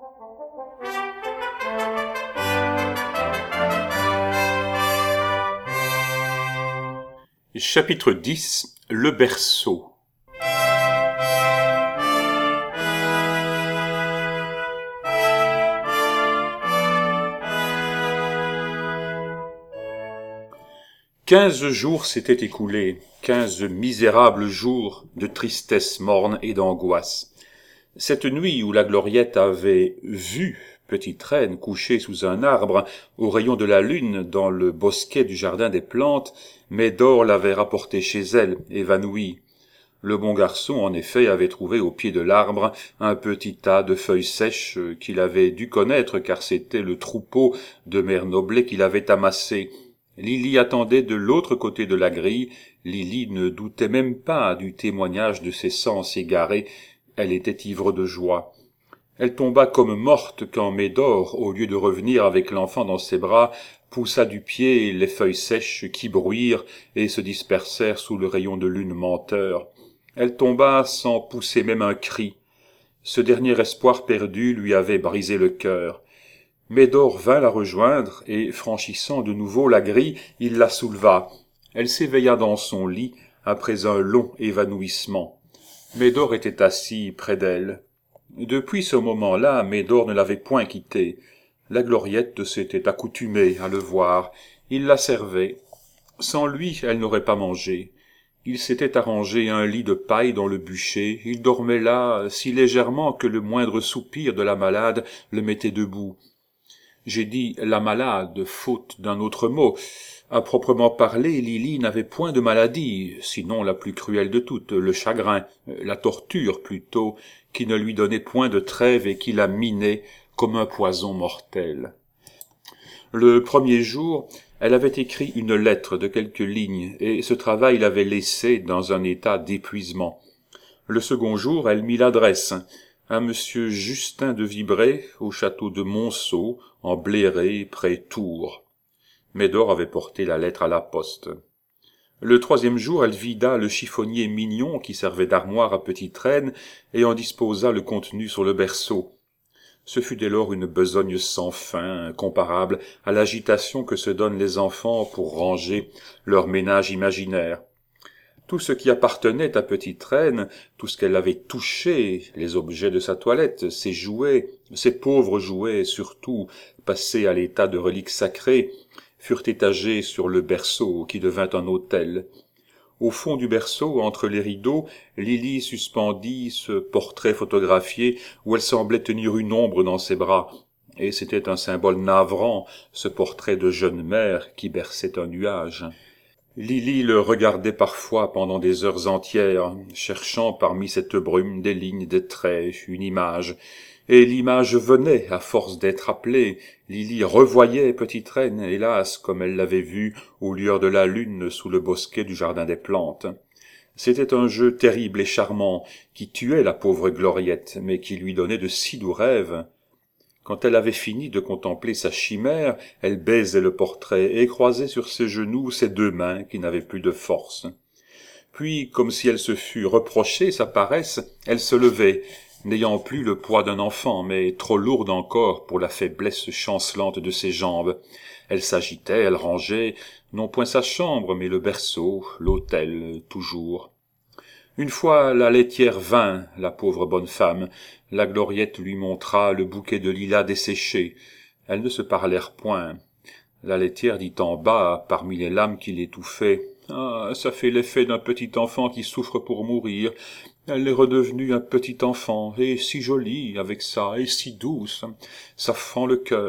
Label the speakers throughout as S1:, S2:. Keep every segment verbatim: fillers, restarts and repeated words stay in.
S1: Chapitre dix. Le berceau. Quinze jours s'étaient écoulés, quinze misérables jours de tristesse morne et d'angoisse. Cette nuit où la Gloriette avait vu Petite Reine couchée sous un arbre, au rayon de la lune, dans le bosquet du jardin des plantes, Médor l'avait rapportée chez elle, évanouie. Le bon garçon, en effet, avait trouvé au pied de l'arbre un petit tas de feuilles sèches qu'il avait dû connaître, car c'était le troupeau de Mère Noblet qu'il avait amassé. Lily attendait de l'autre côté de la grille. Lily ne doutait même pas du témoignage de ses sens égarés. Elle était ivre de joie. Elle tomba comme morte quand Médor, au lieu de revenir avec l'enfant dans ses bras, poussa du pied les feuilles sèches qui bruirent et se dispersèrent sous le rayon de lune menteur. Elle tomba sans pousser même un cri. Ce dernier espoir perdu lui avait brisé le cœur. Médor vint la rejoindre et, franchissant de nouveau la grille, il la souleva. Elle s'éveilla dans son lit après un long évanouissement. Médor était assis près d'elle. Depuis ce moment-là, Médor ne l'avait point quittée. La Gloriette s'était accoutumée à le voir. Il la servait. Sans lui, elle n'aurait pas mangé. Il s'était arrangé un lit de paille dans le bûcher. Il dormait là si légèrement que le moindre soupir de la malade le mettait debout. J'ai dit « la malade », faute d'un autre mot. À proprement parler, Lily n'avait point de maladie, sinon la plus cruelle de toutes, le chagrin, la torture plutôt, qui ne lui donnait point de trêve et qui la minait comme un poison mortel. Le premier jour, elle avait écrit une lettre de quelques lignes, et ce travail l'avait laissée dans un état d'épuisement. Le second jour, elle mit l'adresse à Monsieur Justin de Vibray, au château de Monceau, en Bléré, près Tours. Médor avait porté la lettre à la poste. Le troisième jour, elle vida le chiffonnier mignon qui servait d'armoire à Petite Reine et en disposa le contenu sur le berceau. Ce fut dès lors une besogne sans fin, comparable à l'agitation que se donnent les enfants pour ranger leur ménage imaginaire. Tout ce qui appartenait à Petite Reine, tout ce qu'elle avait touché, les objets de sa toilette, ses jouets, ses pauvres jouets surtout, passés à l'état de reliques sacrées, furent étagés sur le berceau qui devint un autel. Au fond du berceau, entre les rideaux, Lily suspendit ce portrait photographié où elle semblait tenir une ombre dans ses bras, et c'était un symbole navrant, ce portrait de jeune mère qui berçait un nuage. Lily le regardait parfois pendant des heures entières, cherchant parmi cette brume des lignes, des traits, une image. Et l'image venait, à force d'être appelée. Lily revoyait Petite Reine, hélas, comme elle l'avait vue aux lueurs de la lune sous le bosquet du jardin des plantes. C'était un jeu terrible et charmant, qui tuait la pauvre Gloriette, mais qui lui donnait de si doux rêves. Quand elle avait fini de contempler sa chimère, elle baisait le portrait et croisait sur ses genoux ses deux mains qui n'avaient plus de force. Puis, comme si elle se fût reproché sa paresse, elle se levait, n'ayant plus le poids d'un enfant, mais trop lourde encore pour la faiblesse chancelante de ses jambes. Elle s'agitait, elle rangeait, non point sa chambre, mais le berceau, l'autel, toujours. Une fois la laitière vint, la pauvre bonne femme. La Gloriette lui montra le bouquet de lilas desséchés. Elles ne se parlèrent point. La laitière dit en bas, parmi les larmes qui l'étouffaient, « Ah, ça fait l'effet d'un petit enfant qui souffre pour mourir. Elle est redevenue un petit enfant, et si jolie avec ça, et si douce. Ça fend le cœur. »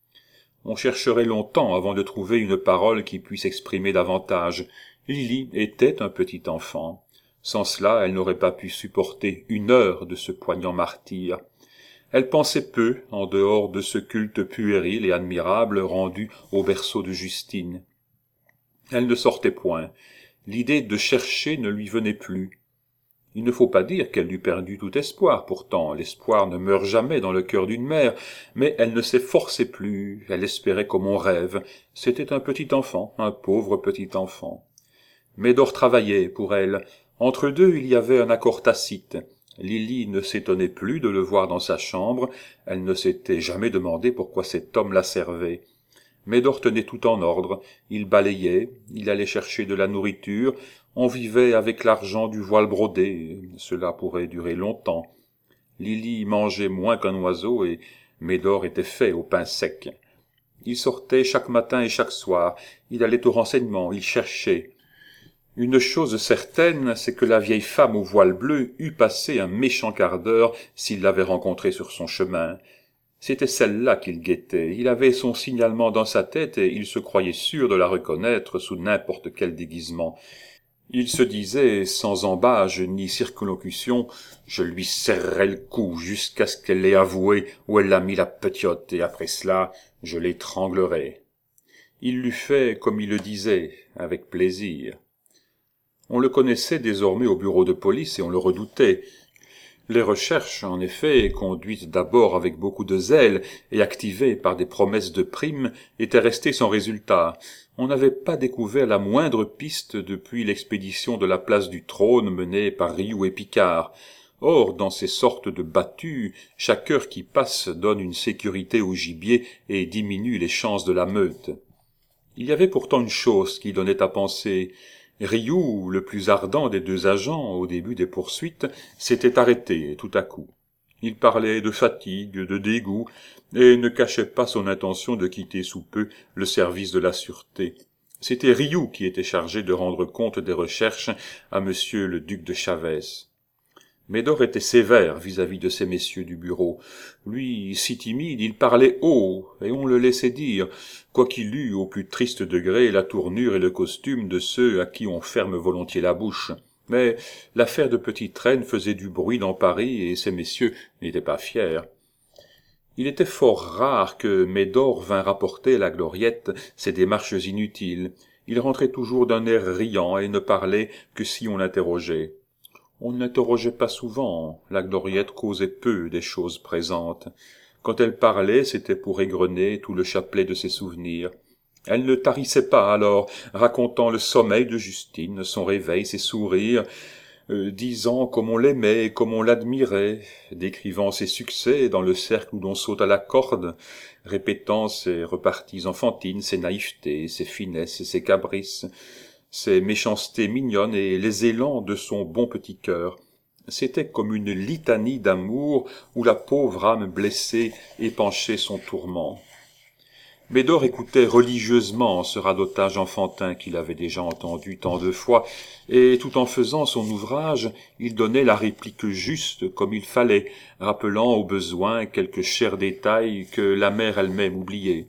S1: On chercherait longtemps avant de trouver une parole qui puisse exprimer davantage. Lily était un petit enfant. Sans cela, elle n'aurait pas pu supporter une heure de ce poignant martyre. Elle pensait peu, en dehors de ce culte puéril et admirable rendu au berceau de Justine. Elle ne sortait point. L'idée de chercher ne lui venait plus. Il ne faut pas dire qu'elle eût perdu tout espoir, pourtant l'espoir ne meurt jamais dans le cœur d'une mère, mais elle ne s'efforçait plus, elle espérait comme on rêve. C'était un petit enfant, un pauvre petit enfant. Médor travaillait pour elle. Entre deux, il y avait un accord tacite. Lily ne s'étonnait plus de le voir dans sa chambre, elle ne s'était jamais demandé pourquoi cet homme la servait. Médor tenait tout en ordre, il balayait, il allait chercher de la nourriture, on vivait avec l'argent du voile brodé, cela pourrait durer longtemps. Lily mangeait moins qu'un oiseau et Médor était fait au pain sec. Il sortait chaque matin et chaque soir, il allait au renseignement, il cherchait. Une chose certaine, c'est que la vieille femme au voile bleu eût passé un méchant quart d'heure s'il l'avait rencontrée sur son chemin. C'était celle-là qu'il guettait. Il avait son signalement dans sa tête et il se croyait sûr de la reconnaître sous n'importe quel déguisement. Il se disait, sans embâge ni circonlocution, « Je lui serrerai le cou jusqu'à ce qu'elle l'ait avoué où elle a mis la petiote, et après cela, je l'étranglerai. » Il l'eût fait comme il le disait, avec plaisir. On le connaissait désormais au bureau de police et on le redoutait. Les recherches, en effet, conduites d'abord avec beaucoup de zèle et activées par des promesses de primes, étaient restées sans résultat. On n'avait pas découvert la moindre piste depuis l'expédition de la place du Trône menée par Rioux et Picard. Or, dans ces sortes de battues, chaque heure qui passe donne une sécurité au gibier et diminue les chances de la meute. Il y avait pourtant une chose qui donnait à penser. Rioux, le plus ardent des deux agents au début des poursuites, s'était arrêté tout à coup. Il parlait de fatigue, de dégoût, et ne cachait pas son intention de quitter sous peu le service de la sûreté. C'était Rioux qui était chargé de rendre compte des recherches à monsieur le duc de Chavès. Médor était sévère vis-à-vis de ces messieurs du bureau. Lui, si timide, il parlait haut, et on le laissait dire, quoiqu'il eût au plus triste degré la tournure et le costume de ceux à qui on ferme volontiers la bouche. Mais l'affaire de Petite Reine faisait du bruit dans Paris, et ces messieurs n'étaient pas fiers. Il était fort rare que Médor vînt rapporter à la Gloriette ses démarches inutiles. Il rentrait toujours d'un air riant et ne parlait que si on l'interrogeait. On n'interrogeait pas souvent, la Gloriette causait peu des choses présentes. Quand elle parlait, c'était pour égrener tout le chapelet de ses souvenirs. Elle ne tarissait pas alors, racontant le sommeil de Justine, son réveil, ses sourires, euh, disant comme on l'aimait et comme on l'admirait, décrivant ses succès dans le cercle où l'on saute à la corde, répétant ses reparties enfantines, ses naïvetés, ses finesses, ses caprices, ses méchancetés mignonnes et les élans de son bon petit cœur. C'était comme une litanie d'amour où la pauvre âme blessée épanchait son tourment. Médor écoutait religieusement ce radotage enfantin qu'il avait déjà entendu tant de fois, et tout en faisant son ouvrage, il donnait la réplique juste comme il fallait, rappelant au besoin quelques chers détails que la mère elle-même oubliait.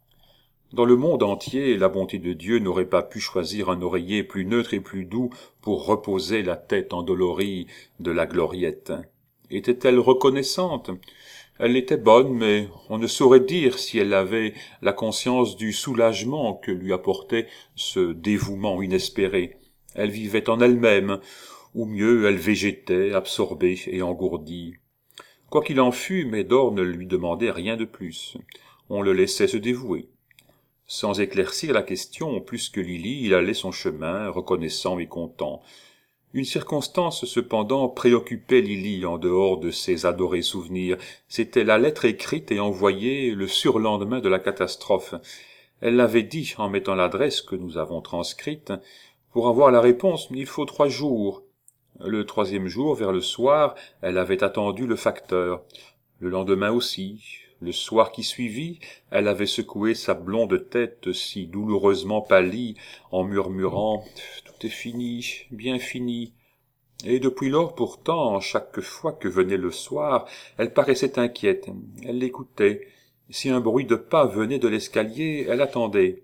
S1: Dans le monde entier, la bonté de Dieu n'aurait pas pu choisir un oreiller plus neutre et plus doux pour reposer la tête endolorie de la Gloriette. Était-elle reconnaissante? Elle était bonne, mais on ne saurait dire si elle avait la conscience du soulagement que lui apportait ce dévouement inespéré. Elle vivait en elle-même, ou mieux, elle végétait, absorbée et engourdie. Quoi qu'il en fût, Médor ne lui demandait rien de plus. On le laissait se dévouer. Sans éclaircir la question plus que Lily, il allait son chemin, reconnaissant et content. Une circonstance, cependant, préoccupait Lily en dehors de ses adorés souvenirs. C'était la lettre écrite et envoyée le surlendemain de la catastrophe. Elle l'avait dit en mettant l'adresse que nous avons transcrite. Pour avoir la réponse, il faut trois jours. Le troisième jour, vers le soir, elle avait attendu le facteur. Le lendemain aussi. Le soir qui suivit, elle avait secoué sa blonde tête si douloureusement pâlie, en murmurant « Tout est fini, bien fini ». Et depuis lors pourtant, chaque fois que venait le soir, elle paraissait inquiète. Elle l'écoutait. Si un bruit de pas venait de l'escalier, elle attendait.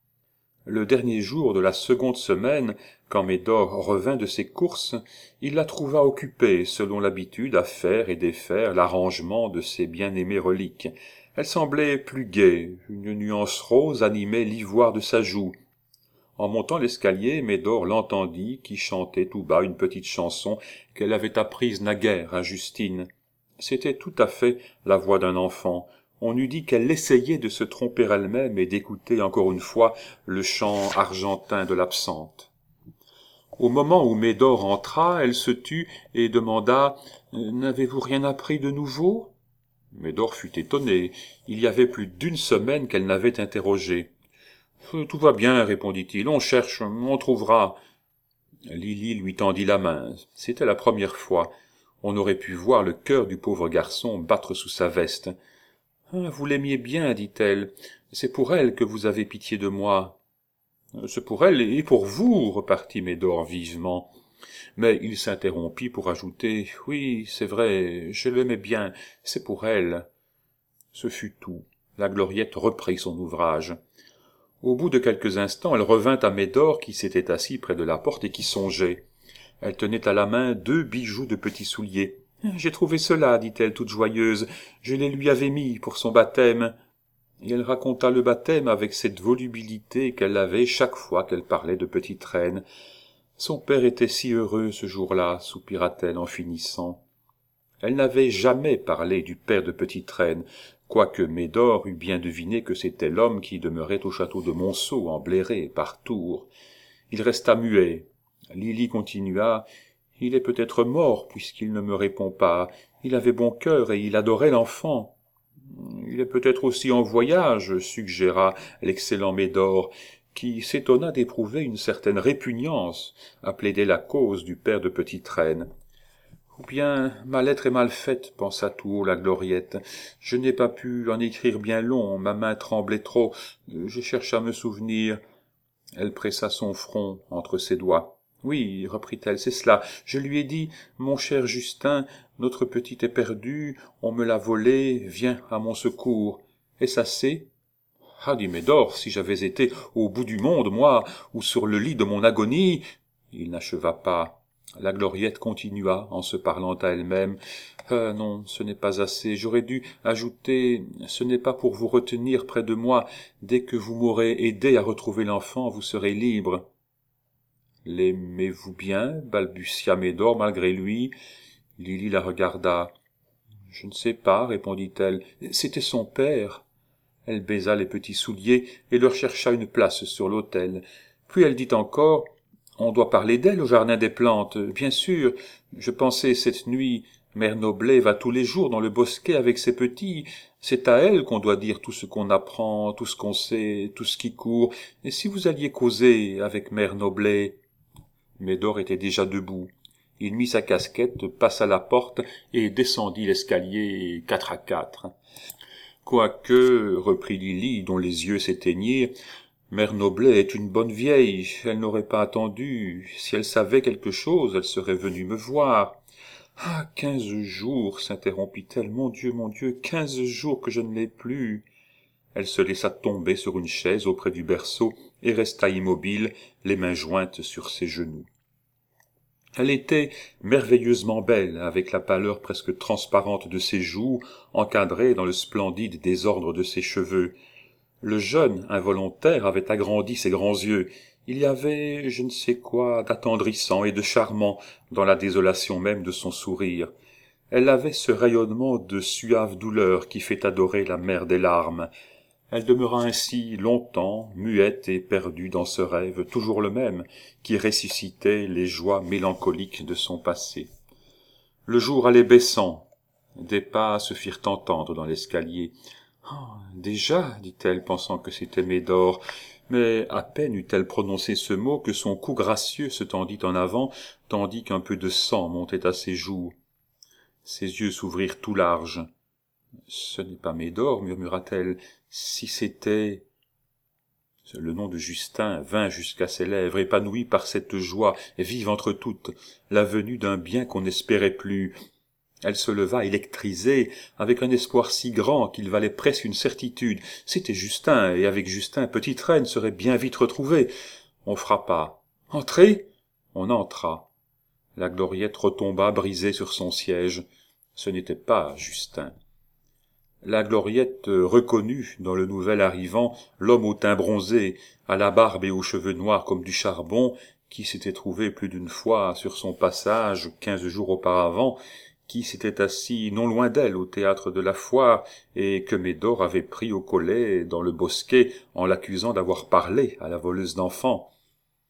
S1: Le dernier jour de la seconde semaine, quand Médor revint de ses courses, il la trouva occupée, selon l'habitude, à faire et défaire l'arrangement de ses bien-aimées reliques. Elle semblait plus gaie, une nuance rose animait l'ivoire de sa joue. En montant l'escalier, Médor l'entendit qui chantait tout bas une petite chanson qu'elle avait apprise naguère à Justine. C'était tout à fait la voix d'un enfant. On eût dit qu'elle essayait de se tromper elle-même et d'écouter encore une fois le chant argentin de l'absente. Au moment où Médor entra, elle se tut et demanda « N'avez-vous rien appris de nouveau ?» Médor fut étonné. Il y avait plus d'une semaine qu'elle n'avait interrogé. « Tout va bien, répondit-il. On cherche, on trouvera. » Lily lui tendit la main. C'était la première fois. On aurait pu voir le cœur du pauvre garçon battre sous sa veste. « Vous l'aimiez bien, dit-elle. C'est pour elle que vous avez pitié de moi. »« C'est pour elle et pour vous, repartit Médor vivement. » Mais il s'interrompit pour ajouter « Oui, c'est vrai, je l'aimais bien, c'est pour elle. » Ce fut tout. La Gloriette reprit son ouvrage. Au bout de quelques instants, elle revint à Médor qui s'était assis près de la porte et qui songeait. Elle tenait à la main deux bijoux de petits souliers. « J'ai trouvé cela, dit-elle toute joyeuse. Je les lui avais mis pour son baptême. » Et elle raconta le baptême avec cette volubilité qu'elle avait chaque fois qu'elle parlait de Petite Reine. Son père était si heureux ce jour-là, soupira-t-elle en finissant. Elle n'avait jamais parlé du père de Petite Reine, quoique Médor eût bien deviné que c'était l'homme qui demeurait au château de Monceau, en Bléré, par Tours. Il resta muet. Lily continua. « Il est peut-être mort, puisqu'il ne me répond pas. Il avait bon cœur et il adorait l'enfant. »« Il est peut-être aussi en voyage, » suggéra l'excellent Médor, qui s'étonna d'éprouver une certaine répugnance à plaider la cause du père de Petite Reine. « Ou bien ma lettre est mal faite, pensa tout haut la Gloriette. Je n'ai pas pu en écrire bien long, ma main tremblait trop, je cherche à me souvenir. » Elle pressa son front entre ses doigts. « Oui, reprit-elle, c'est cela. Je lui ai dit, mon cher Justin, notre petite est perdue, on me l'a volée, viens à mon secours. Est-ce assez ? » Ah, dit Médor, si j'avais été au bout du monde, moi, ou sur le lit de mon agonie. Il n'acheva pas. La Gloriette continua, en se parlant à elle-même. Ah, non, ce n'est pas assez. J'aurais dû ajouter, ce n'est pas pour vous retenir près de moi. Dès que vous m'aurez aidé à retrouver l'enfant, vous serez libre. L'aimez-vous bien? Balbutia Médor malgré lui. Lily la regarda. Je ne sais pas, répondit-elle. C'était son père. Elle baisa les petits souliers et leur chercha une place sur l'autel. Puis elle dit encore, « On doit parler d'elle au jardin des plantes. Bien sûr, je pensais cette nuit, Mère Noblet va tous les jours dans le bosquet avec ses petits. C'est à elle qu'on doit dire tout ce qu'on apprend, tout ce qu'on sait, tout ce qui court. Et si vous alliez causer avec Mère Noblet ?» Médor était déjà debout. Il mit sa casquette, passa la porte et descendit l'escalier quatre à quatre. Quoique, reprit Lily, dont les yeux s'éteignirent, Mère Noblet est une bonne vieille, elle n'aurait pas attendu. Si elle savait quelque chose, elle serait venue me voir. Ah, quinze jours, s'interrompit-elle, mon Dieu, mon Dieu, quinze jours que je ne l'ai plus. Elle se laissa tomber sur une chaise auprès du berceau et resta immobile, les mains jointes sur ses genoux. Elle était merveilleusement belle, avec la pâleur presque transparente de ses joues, encadrée dans le splendide désordre de ses cheveux. Le jeune, involontaire, avait agrandi ses grands yeux. Il y avait je ne sais quoi d'attendrissant et de charmant dans la désolation même de son sourire. Elle avait ce rayonnement de suave douleur qui fait adorer la mère des larmes. Elle demeura ainsi longtemps, muette et perdue dans ce rêve, toujours le même, qui ressuscitait les joies mélancoliques de son passé. Le jour allait baissant. Des pas se firent entendre dans l'escalier. « Ah, déjà, dit-elle, pensant que c'était Médor. » Mais à peine eut-elle prononcé ce mot que son cou gracieux se tendit en avant, tandis qu'un peu de sang montait à ses joues. Ses yeux s'ouvrirent tout larges. « Ce n'est pas Médor, murmura-t-elle. Si c'était... » Le nom de Justin vint jusqu'à ses lèvres, épanoui par cette joie vive entre toutes, la venue d'un bien qu'on n'espérait plus. Elle se leva électrisée, avec un espoir si grand qu'il valait presque une certitude. C'était Justin, et avec Justin, Petite Reine serait bien vite retrouvée. On frappa. « Entrez !» On entra. La Gloriette retomba brisée sur son siège. Ce n'était pas Justin. La Gloriette reconnut dans le nouvel arrivant l'homme au teint bronzé, à la barbe et aux cheveux noirs comme du charbon, qui s'était trouvé plus d'une fois sur son passage, quinze jours auparavant, qui s'était assis non loin d'elle au théâtre de la foire, et que Médor avait pris au collet dans le bosquet en l'accusant d'avoir parlé à la voleuse d'enfants.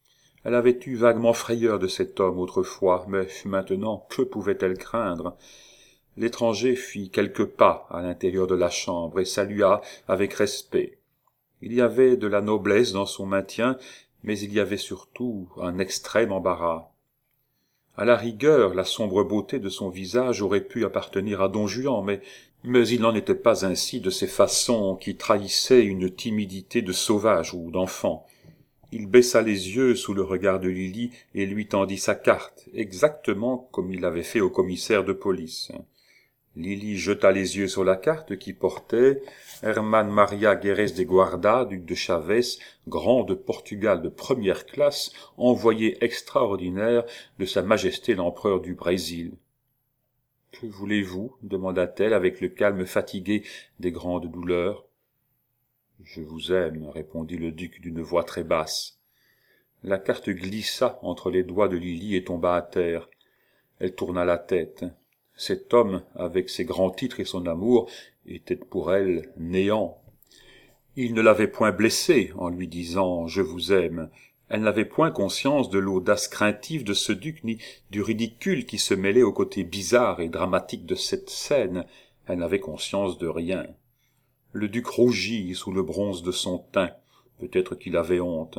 S1: Elle avait eu vaguement frayeur de cet homme autrefois, mais maintenant, que pouvait-elle craindre? L'étranger fit quelques pas à l'intérieur de la chambre et salua avec respect. Il y avait de la noblesse dans son maintien, mais il y avait surtout un extrême embarras. À la rigueur, la sombre beauté de son visage aurait pu appartenir à Don Juan, mais, mais il n'en était pas ainsi de ses façons qui trahissaient une timidité de sauvage ou d'enfant. Il baissa les yeux sous le regard de Lily et lui tendit sa carte, exactement comme il l'avait fait au commissaire de police. Lily jeta les yeux sur la carte qui portait Herman Maria Guérès de Guarda, duc de Chavès, grand de Portugal de première classe, envoyé extraordinaire de Sa Majesté l'Empereur du Brésil. « Que voulez-vous » demanda-t-elle avec le calme fatigué des grandes douleurs. « Je vous aime » répondit le duc d'une voix très basse. La carte glissa entre les doigts de Lily et tomba à terre. Elle tourna la tête. Cet homme, avec ses grands titres et son amour, était pour elle néant. Il ne l'avait point blessée en lui disant « Je vous aime ». Elle n'avait point conscience de l'audace craintive de ce duc, ni du ridicule qui se mêlait au côté bizarre et dramatique de cette scène. Elle n'avait conscience de rien. Le duc rougit sous le bronze de son teint. Peut-être qu'il avait honte.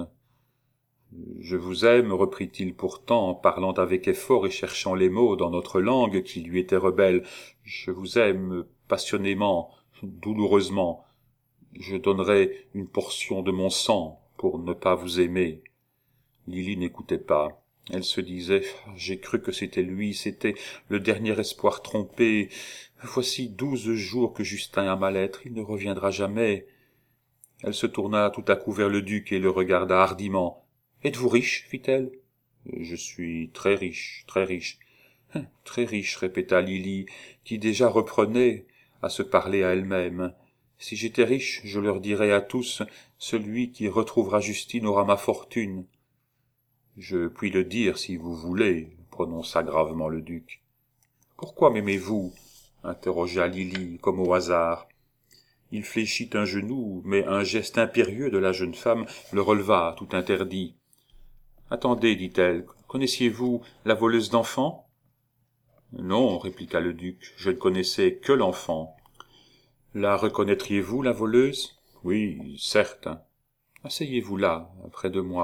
S1: « Je vous aime, reprit-il pourtant, en parlant avec effort et cherchant les mots dans notre langue qui lui était rebelle. Je vous aime passionnément, douloureusement. Je donnerais une portion de mon sang pour ne pas vous aimer. » Lily n'écoutait pas. Elle se disait « J'ai cru que c'était lui, c'était le dernier espoir trompé. Voici douze jours que Justin a ma lettre, il ne reviendra jamais. » Elle se tourna tout à coup vers le duc et le regarda hardiment. « Êtes-vous riche ?» fit-elle. « Je suis très riche, très riche. »« Très riche, » répéta Lily, qui déjà reprenait à se parler à elle-même. « Si j'étais riche, je leur dirais à tous, celui qui retrouvera Justine aura ma fortune. »« Je puis le dire si vous voulez, » prononça gravement le duc. « Pourquoi m'aimez-vous » interrogea Lily, comme au hasard. Il fléchit un genou, mais un geste impérieux de la jeune femme le releva, tout interdit. « Attendez, dit-elle, connaissiez-vous la voleuse d'enfants ?»« Non, répliqua le duc, je ne connaissais que l'enfant. »« La reconnaîtriez-vous, la voleuse ?»« Oui, certes. »« Asseyez-vous là, près de moi. »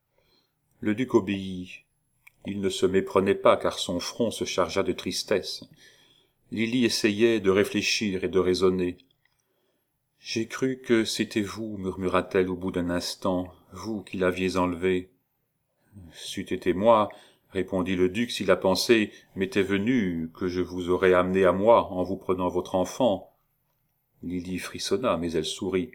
S1: Le duc obéit. Il ne se méprenait pas, car son front se chargea de tristesse. Lily essayait de réfléchir et de raisonner. « J'ai cru que c'était vous, murmura-t-elle au bout d'un instant, vous qui l'aviez enlevé. »« C'eût été moi, » répondit le duc, « si la pensée m'était venue que je vous aurais amené à moi en vous prenant votre enfant. » Lily frissonna, mais elle sourit.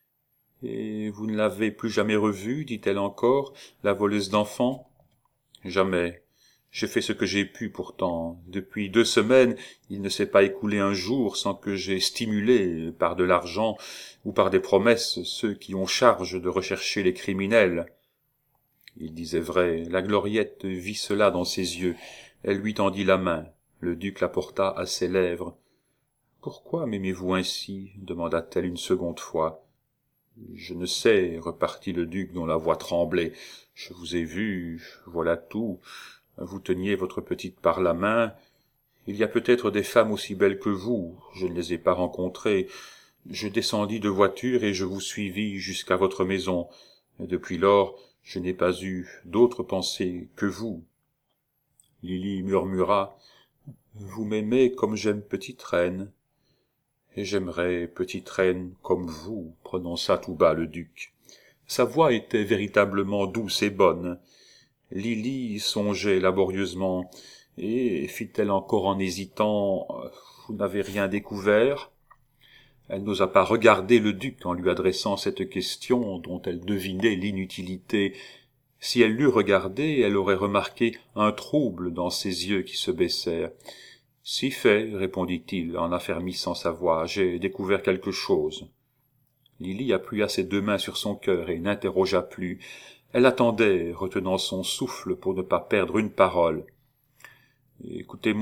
S1: « Et vous ne l'avez plus jamais revue, dit-elle encore, la voleuse d'enfants. »« Jamais. J'ai fait ce que j'ai pu pourtant. Depuis deux semaines, il ne s'est pas écoulé un jour sans que j'aie stimulé, par de l'argent ou par des promesses, ceux qui ont charge de rechercher les criminels. » Il disait vrai, la Gloriette vit cela dans ses yeux. Elle lui tendit la main. Le duc la porta à ses lèvres. « Pourquoi m'aimez-vous ainsi ?» demanda-t-elle une seconde fois. « Je ne sais, » repartit le duc dont la voix tremblait. « Je vous ai vu, voilà tout. Vous teniez votre petite par la main. Il y a peut-être des femmes aussi belles que vous, je ne les ai pas rencontrées. Je descendis de voiture et je vous suivis jusqu'à votre maison. Depuis lors, je n'ai pas eu d'autre pensée que vous. » Lily murmura « Vous m'aimez comme j'aime petite reine. »« Et j'aimerais petite reine comme vous, » prononça tout bas le duc. Sa voix était véritablement douce et bonne. Lily songeait laborieusement, et fit-elle encore en hésitant « Vous n'avez rien découvert ?» Elle n'osa pas regarder le duc en lui adressant cette question dont elle devinait l'inutilité. Si elle l'eût regardé, elle aurait remarqué un trouble dans ses yeux qui se baissèrent. « Si fait, » répondit-il en affermissant sa voix, « j'ai découvert quelque chose. » Lily appuya ses deux mains sur son cœur et n'interrogea plus. Elle attendait, retenant son souffle pour ne pas perdre une parole. « Écoutez-moi, »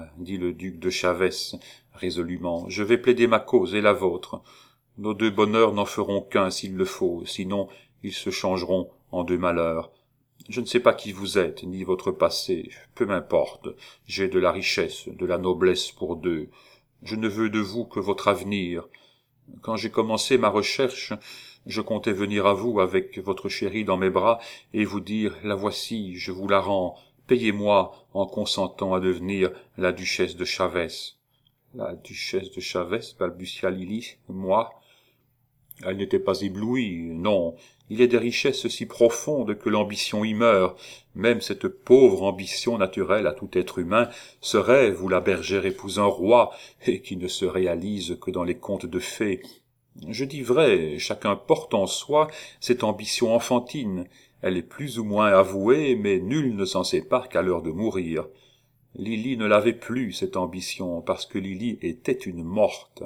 S1: dit le duc de Chavès résolument, « je vais plaider ma cause et la vôtre. Nos deux bonheurs n'en feront qu'un s'il le faut, sinon ils se changeront en deux malheurs. Je ne sais pas qui vous êtes, ni votre passé, peu m'importe, j'ai de la richesse, de la noblesse pour deux. Je ne veux de vous que votre avenir. Quand j'ai commencé ma recherche, je comptais venir à vous avec votre chérie dans mes bras et vous dire « La voici, je vous la rends, payez-moi en consentant à devenir la duchesse de Chavès. » La duchesse de Chavès, balbutia Lily, moi. Elle n'était pas éblouie, non. Il est des richesses si profondes que l'ambition y meurt. Même cette pauvre ambition naturelle à tout être humain, ce rêve où la bergère épouse un roi, et qui ne se réalise que dans les contes de fées. Je dis vrai, chacun porte en soi cette ambition enfantine. Elle est plus ou moins avouée, mais nul ne s'en sépare qu'à l'heure de mourir. Lily ne l'avait plus, cette ambition, parce que Lily était une morte.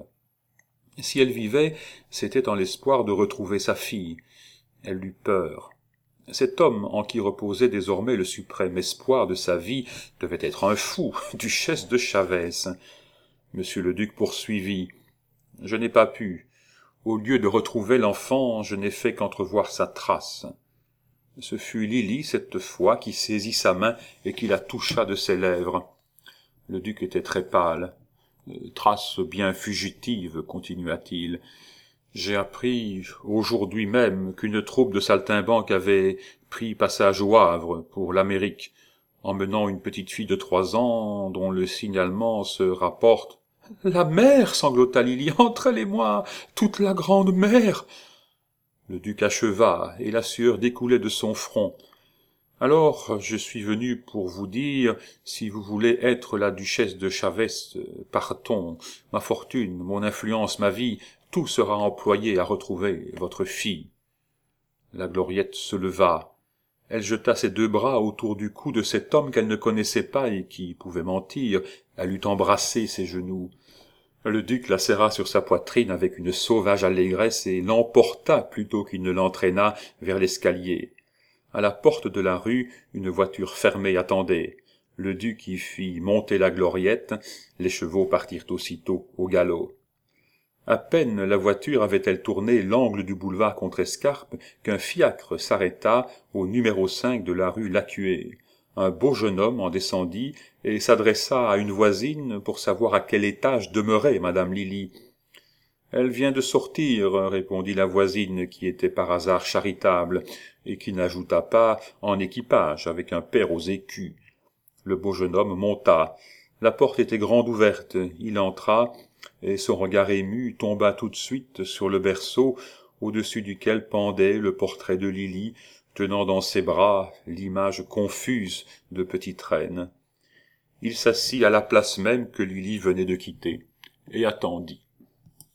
S1: Si elle vivait, c'était en l'espoir de retrouver sa fille. Elle eut peur. Cet homme en qui reposait désormais le suprême espoir de sa vie devait être un fou, duchesse de Chavès. Monsieur le duc poursuivit. « Je n'ai pas pu. Au lieu de retrouver l'enfant, je n'ai fait qu'entrevoir sa trace. » Ce fut Lily, cette fois, qui saisit sa main et qui la toucha de ses lèvres. Le duc était très pâle. « Trace bien fugitive, continua-t-il. J'ai appris aujourd'hui même qu'une troupe de saltimbanques avait pris passage au Havre pour l'Amérique, emmenant une petite fille de trois ans dont le signalement se rapporte. « La mer !» sanglota Lily. « Entre elle et moi, toute la grande mer !» Le duc acheva, et la sueur découlait de son front. « Alors, je suis venu pour vous dire, si vous voulez être la duchesse de Chavès, partons, ma fortune, mon influence, ma vie, tout sera employé à retrouver votre fille. » La Gloriette se leva. Elle jeta ses deux bras autour du cou de cet homme qu'elle ne connaissait pas et qui pouvait mentir. Elle eut embrassé ses genoux. Le duc la serra sur sa poitrine avec une sauvage allégresse et l'emporta plutôt qu'il ne l'entraîna vers l'escalier. À la porte de la rue, une voiture fermée attendait. Le duc y fit monter la Gloriette. Les chevaux partirent aussitôt au galop. À peine la voiture avait-elle tourné l'angle du boulevard Contrescarpe qu'un fiacre s'arrêta au numéro cinq de la rue Lacuée. Un beau jeune homme en descendit et s'adressa à une voisine pour savoir à quel étage demeurait madame Lily. « Elle vient de sortir, » répondit la voisine qui était par hasard charitable et qui n'ajouta pas en équipage avec un père aux écus. Le beau jeune homme monta. La porte était grande ouverte. Il entra et son regard ému tomba tout de suite sur le berceau au-dessus duquel pendait le portrait de Lily, tenant dans ses bras l'image confuse de petite reine. Il s'assit à la place même que Lily venait de quitter et attendit.